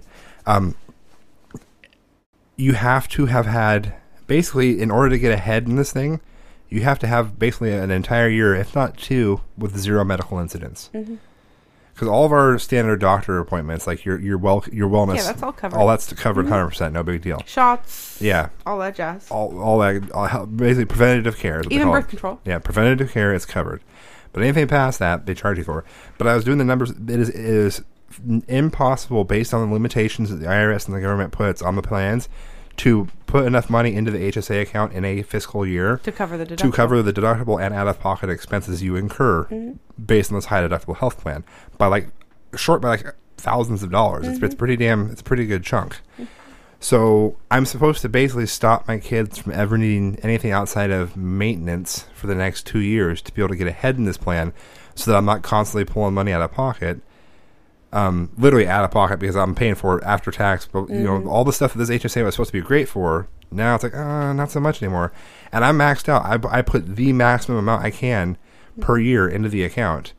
You have to have had, basically, in order to get ahead in this thing, you have to have basically an entire year, if not 2, with 0 medical incidents. Because all of our standard doctor appointments, like your wellness, Yeah, that's all covered. All that's covered, 100%, no big deal. Shots. Yeah, All that jazz. all that, basically preventative care. Is what they Even call birth it. control. Yeah, preventative care is covered, but anything past that, they charge you for. But I was doing the numbers. It is impossible, based on the limitations that the IRS and the government puts on the plans, to put enough money into the HSA account in a fiscal year To cover the deductible. to cover the deductible and out-of-pocket expenses you incur based on this high deductible health plan by thousands of dollars. It's a pretty good chunk. So I'm supposed to basically stop my kids from ever needing anything outside of maintenance for the next 2 years to be able to get ahead in this plan, so that I'm not constantly pulling money out of pocket. Literally out of pocket, because I'm paying for it after tax. But you know, all the stuff that this HSA was supposed to be great for, now it's like not so much anymore. And I'm maxed out. I put the maximum amount I can per year into the account.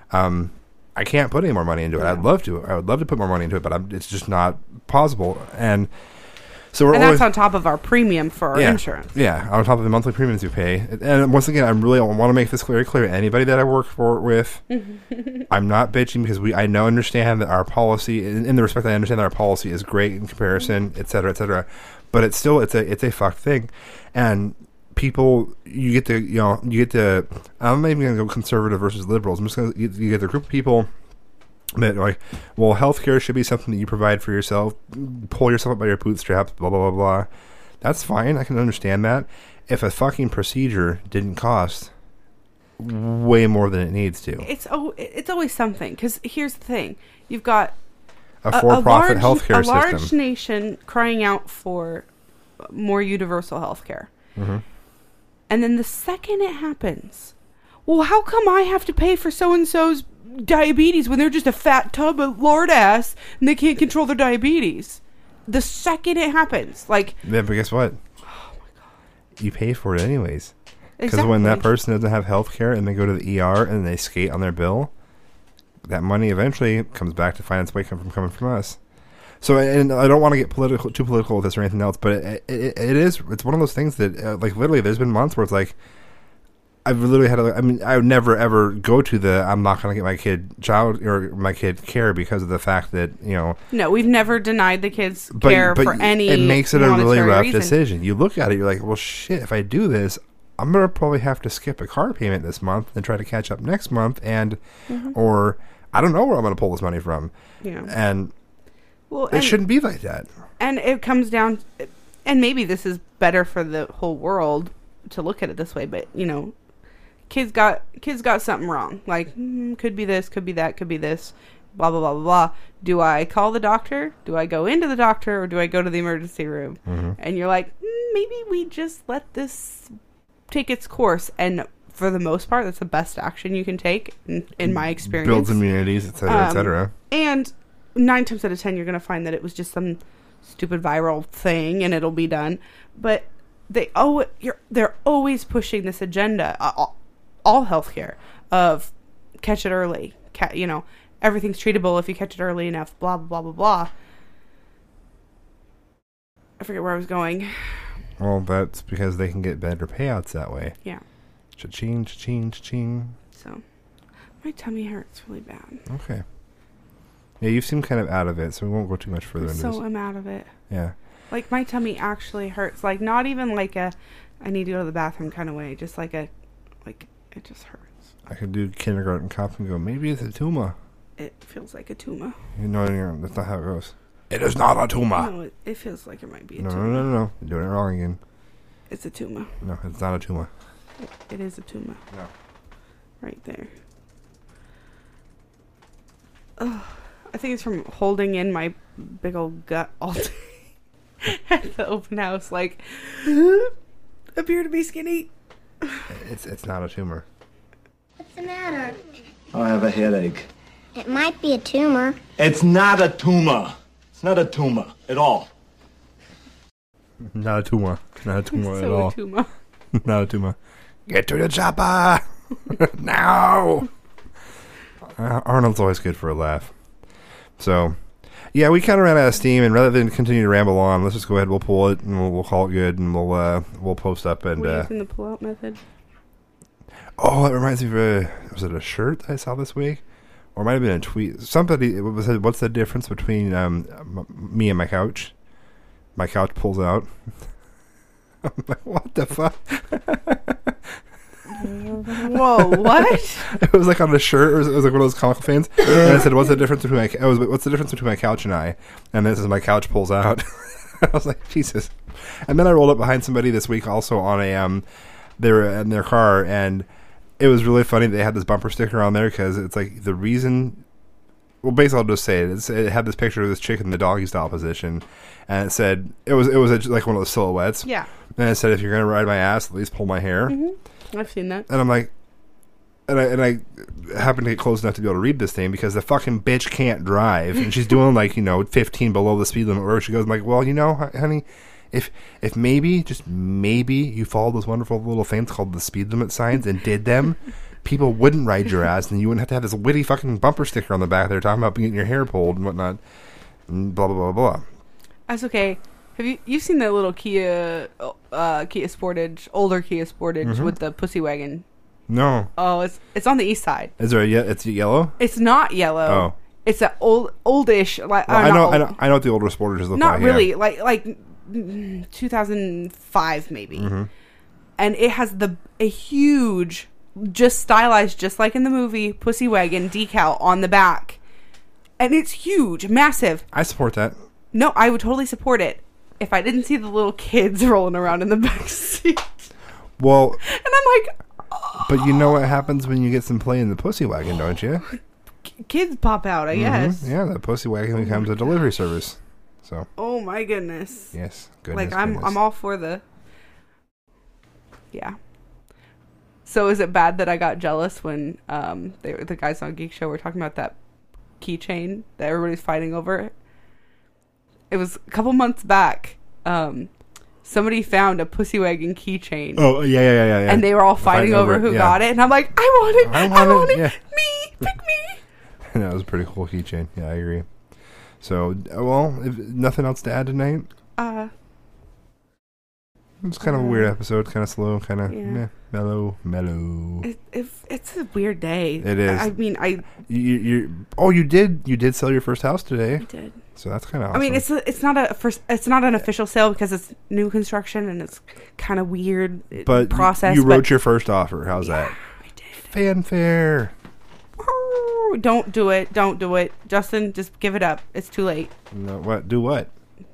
I can't put any more money into it. I'd love to. I would love to put more money into it, but it's just not possible. And so we're that's on top of our premium for our insurance. Yeah, on top of the monthly premiums you pay. And once again, I want to make this very clear. Anybody that I work with, I'm not bitching, because I understand that our policy, in the respect that I understand that our policy is great in comparison, et cetera, but it's still it's a fucked thing. And people, you get to. I'm not even going to go conservative versus liberals. I'm just going to you get the group of people that like, well, healthcare should be something that you provide for yourself. Pull yourself up by your bootstraps. Blah blah blah blah. That's fine. I can understand that. If a fucking procedure didn't cost way more than it needs to, It's always something. Because here's the thing: you've got a for-profit healthcare a large system, nation crying out for more universal healthcare. And then the second it happens, well, how come I have to pay for so-and-so's diabetes when they're just a fat tub of lard ass and they can't control their diabetes? The second it happens, like... Yeah, but guess what? Oh my God. You pay for it anyways. Because Exactly. when that person doesn't have health care and they go to the ER and they skate on their bill, that money eventually comes back to find its way coming from us. So, and I don't want to get too political with this or anything else, but it's one of those things that, like, literally, there's been months where it's like, I've literally had I would never ever go to I'm not going to get my kid care because of the fact that, you know. No, we've never denied the kids care for any it makes it a really rough reason. decision. You look at it, you're like, well, shit, if I do this, I'm going to probably have to skip a car payment this month and try to catch up next month, and, or I don't know where I'm going to pull this money from. Yeah. And well, it shouldn't be like that. And it comes down, and maybe this is better for the whole world to look at it this way, but, you know, kids got something wrong. Like, could be this, could be that, could be this, blah, blah, blah, blah, blah. Do I call the doctor? Do I go into the doctor, or do I go to the emergency room? And you're like, maybe we just let this take its course. And for the most part, that's the best action you can take, in my experience. Builds immunities, et cetera, et cetera. And 9 times out of 10, you're going to find that it was just some stupid viral thing and it'll be done. But they're always pushing this agenda, all healthcare, of catch it early. You know, everything's treatable if you catch it early enough, blah, blah, blah, blah. I forget where I was going. Well, that's because they can get better payouts that way. Yeah. Cha-ching, cha-ching, cha-ching. So, my tummy hurts really bad. Okay. Yeah, you seem kind of out of it, so we won't go too much further into this. So I'm out of it. Yeah. Like, my tummy actually hurts. Like, not even like a, I need to go to the bathroom kind of way. Just like it just hurts. I could do kindergarten cop and go, maybe it's a tumor. It feels like a tumor. You know, that's not how it goes. It is not a tumor. No, it feels like it might be a No, tumor. no. You're doing it wrong again. It's a tumor. No, it's not a tumor. It is a tumor. No. Right there. Ugh. I think it's from holding in my big old gut all day at the open house. Like, appear to be skinny. It's not a tumor. What's the matter? I have a headache. It might be a tumor. It's not a tumor. It's not a tumor at all. Not a tumor. Not a tumor at all. Tumor. Not a tumor. Get to the chopper! Now! Arnold's always good for a laugh. So, yeah, we kind of ran out of steam, and rather than continue to ramble on, let's just go ahead. We'll pull it, and we'll call it good, and we'll post up. And we're using the pull-out method. Oh, that reminds me of was it a shirt that I saw this week? Or it might have been a tweet. Somebody said, what's the difference between me and my couch? My couch pulls out. I'm like, what the fuck? Whoa, what? It was like on a shirt, or it was like one of those comic fans. And I said, what's the difference between what's the difference between my couch and I? And then it says, my couch pulls out. I was like, Jesus. And then I rolled up behind somebody this week also on a, they were in their car, and it was really funny. They had this bumper sticker on there because it's like the reason. Well, basically, I'll just say it. It had this picture of this chick in the doggy style position, and it said it was like one of those silhouettes. Yeah. And it said, if you're gonna ride my ass, at least pull my hair. Mm-hmm. I've seen that. And I'm like, and I happened to get close enough to be able to read this thing because the fucking bitch can't drive, and she's doing 15 below the speed limit. Where she goes, I'm like, well, honey. If maybe, just maybe, you followed those wonderful little things called the speed limit signs and did them, people wouldn't ride your ass, and you wouldn't have to have this witty fucking bumper sticker on the back there talking about getting your hair pulled and whatnot, and blah, blah, blah, blah. That's okay. Have you've seen the little Kia Sportage, older Kia Sportage with the pussy wagon? No. Oh, it's on the east side. Is there it's yellow? It's not yellow. Oh. It's an oldish. Like well, I know what the older Sportages look like. Not really. Yeah. Like 2005 maybe. Mm-hmm. And it has a huge, just stylized, just like in the movie, pussy wagon decal on the back. And it's huge, massive. I support that. No, I would totally support it if I didn't see the little kids rolling around in the back seat. Well, and I'm like, oh. But you know what happens when you get some play in the pussy wagon, don't you? Kids pop out, I guess. Yeah, the pussy wagon becomes a delivery service. So. Oh my goodness. Yes, goodness. Like I'm all for the. Yeah. So is it bad that I got jealous when the guys on Geek Show were talking about that keychain that everybody's fighting over? It was a couple months back. Somebody found a pussy wagon keychain. Oh yeah. And they were all fighting over who got it, and I'm like, I want it. Yeah. Me, pick me. That was a pretty cool keychain. Yeah, I agree. So, well, if nothing else to add tonight. It's kind of a weird episode, kind of slow, kind of mellow. It's a weird day. It is. I mean, you did sell your first house today. I did. So that's kind of awesome. I mean, it's not an official sale because it's new construction and it's kind of weird process. You wrote your first offer. How's that? I did. Fanfare. Oh, don't do it. Justin, just give it up. It's too late. No, what? Do what?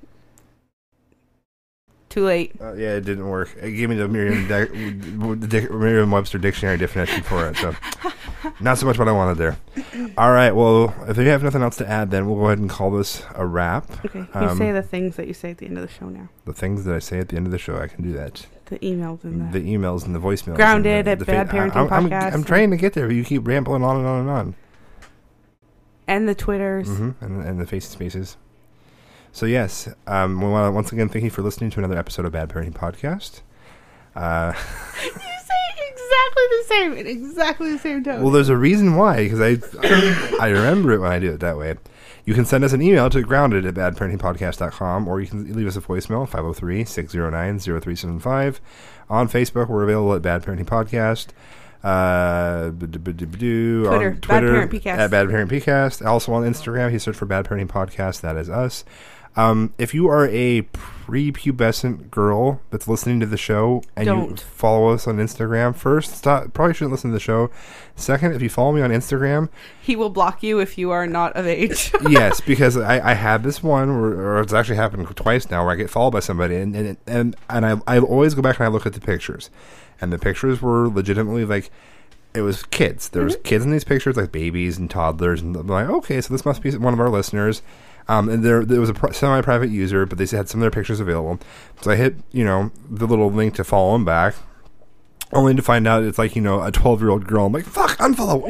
Too late. Yeah, it didn't work. It gave me the Merriam-Webster dictionary definition for it, so not so much what I wanted there. All right, well, if you have nothing else to add, then we'll go ahead and call this a wrap. Okay, you say the things that you say at the end of the show now. The things that I say at the end of the show, I can do that. The emails and the emails and the voicemails. Grounded at Bad Parenting Podcast. I'm trying to get there, but you keep rambling on and on and on. And the Twitters. Mm-hmm, and the Face Spaces. So yes, we want to once again thank you for listening to another episode of Bad Parenting Podcast. You say exactly the same in exactly the same tone. Well, there's a reason why, because I remember it when I do it that way. You can send us an email to grounded@badparentingpodcast.com, or you can leave us a voicemail 503-609-0375. On Facebook, we're available at Bad Parenting Podcast. Twitter, on Twitter Bad Parent PCast. At Bad Parent PCast. Also on Instagram, you search for Bad Parenting Podcast. That is us. If you are a prepubescent girl that's listening to the show and you follow us on Instagram, first, probably shouldn't listen to the show. Second, if you follow me on Instagram, he will block you if you are not of age. Yes, because I had this one, or it's actually happened twice now, where I get followed by somebody, and I always go back and I look at the pictures, and the pictures were legitimately like, it was kids. There was kids in these pictures, like babies and toddlers, and I'm like, okay, so this must be one of our listeners. And there was a semi-private user, but they had some of their pictures available. So I hit, the little link to follow them back, only to find out it's like, a 12-year-old girl. I'm like, fuck, unfollow.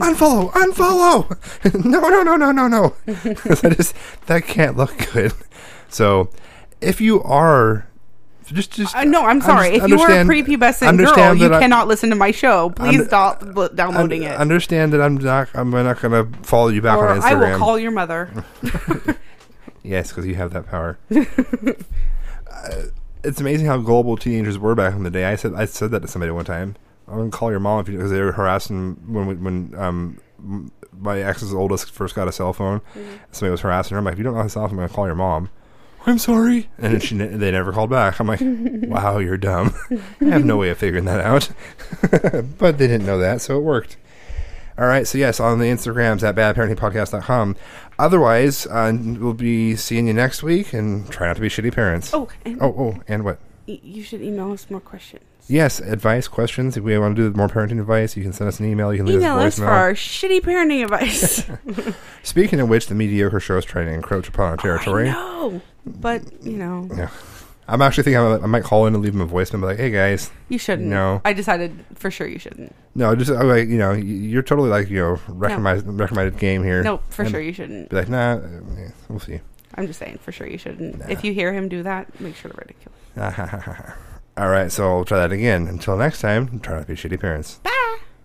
No. That can't look good. So if you are... no, I'm sorry. If you are a prepubescent girl, you cannot listen to my show. Please stop downloading it. Understand that I'm not going to follow you back on Instagram. I will call your mother. Yes, because you have that power. It's amazing how gullible teenagers were back in the day. I said that to somebody one time. I'm gonna call your mom because they were harassing when my ex's oldest first got a cell phone. Mm-hmm. Somebody was harassing her. I'm like, if you don't know how to cell phone, I'm gonna call your mom. I'm sorry. And then they never called back. I'm like, wow, you're dumb. I have no way of figuring that out. But they didn't know that, so it worked. All right, so yes, on the Instagrams at badparentingpodcast.com. Otherwise, we'll be seeing you next week, and try not to be shitty parents. And what? You should email us more questions. Yes, advice, questions. If we want to do more parenting advice, you can send us an email. You can leave us a voicemail for our shitty parenting advice. Speaking of which, the mediocre show is trying to encroach upon our territory. I know, but Yeah. I'm actually thinking I might call in and leave them a voicemail and be like, hey guys. You shouldn't. No. I decided for sure you shouldn't. No, just like, you're totally like, recommended game here. No, for sure you shouldn't. Be like, nah, we'll see. I'm just saying, for sure you shouldn't. Nah. If you hear him do that, make sure to ridiculous. All right, so I'll try that again. Until next time, try not to be shitty parents. Bye.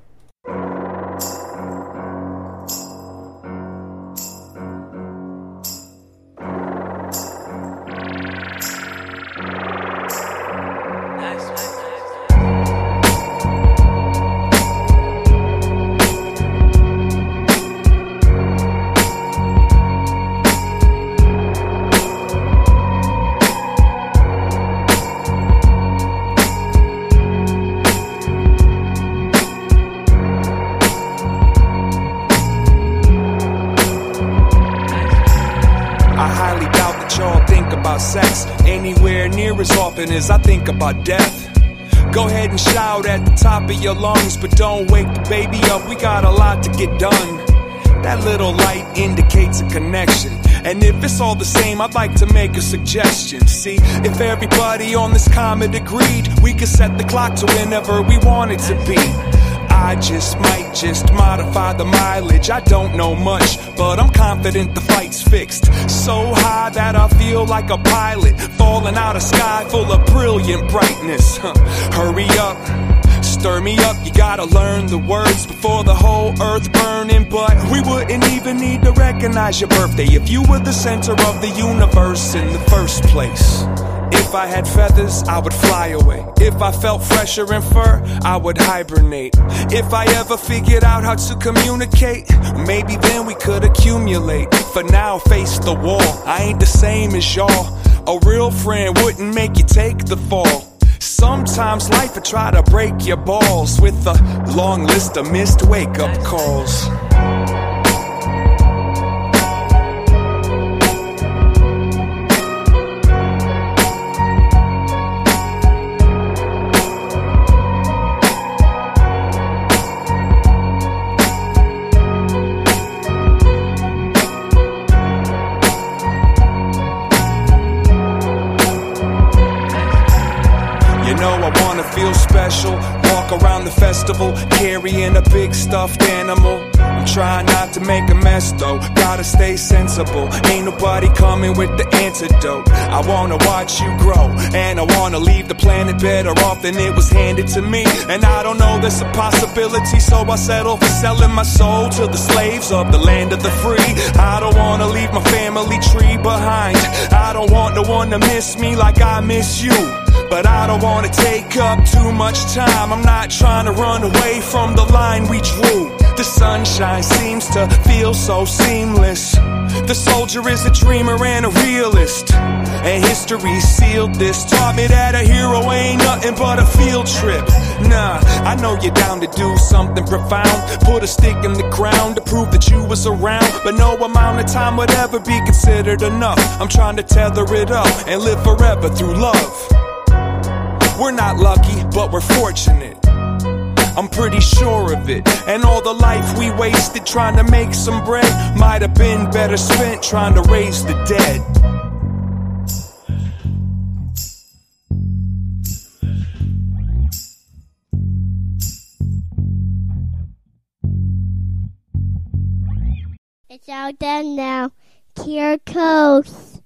Sex anywhere near as often as I think about death. Go ahead and shout at the top of your lungs, but don't wake the baby up, we got a lot to get done. That little light indicates a connection, and if it's all the same, I'd like to make a suggestion. See, if everybody on this comet agreed, we could set the clock to whenever we want it to be. I might modify the mileage. I don't know much, but I'm confident the fight's fixed. So high that I feel like a pilot falling out of sky full of brilliant brightness. Hurry up, stir me up. You gotta learn the words before the whole earth burning. But we wouldn't even need to recognize your birthday if you were the center of the universe in the first place. If I had feathers, I would fly away. If I felt fresher in fur, I would hibernate. If I ever figured out how to communicate, maybe then we could accumulate. For now, face the wall. I ain't the same as y'all. A real friend wouldn't make you take the fall. Sometimes life will try to break your balls with a long list of missed wake-up calls. Feel special, walk around the festival carrying a big stuffed animal. I'm trying not to make a mess though, gotta stay sensible. Ain't nobody coming with the antidote. I wanna watch you grow, and I wanna leave the planet better off than it was handed to me. And I don't know there's a possibility, so I settle for selling my soul to the slaves of the land of the free. I don't wanna leave my family tree behind. I don't want no one to miss me like I miss you. But I don't wanna take up too much time. I'm not trying to run away from the line we drew. The sunshine seems to feel so seamless. The soldier is a dreamer and a realist, and history sealed this. Taught me that a hero ain't nothing but a field trip. Nah, I know you're down to do something profound. Put a stick in the ground to prove that you was around. But no amount of time would ever be considered enough. I'm trying to tether it up and live forever through love. We're not lucky, but we're fortunate. I'm pretty sure of it. And all the life we wasted trying to make some bread might have been better spent trying to raise the dead. It's all done now. Here goes.